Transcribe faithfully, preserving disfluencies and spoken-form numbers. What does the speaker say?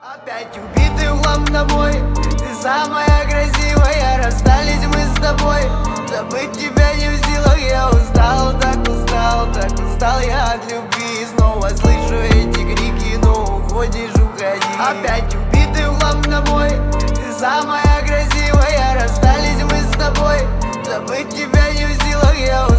Опять убитый углом домой. Ты самая красивая, расстались мы с тобой. Забыть тебя не в силах, я устал, так устал, так устал я от любви. Снова слышу эти крики, но уходишь, уходи. Опять убитый углом домой. Ты самая красивая, расстались мы с тобой. Забыть тебя не в силах, я устал.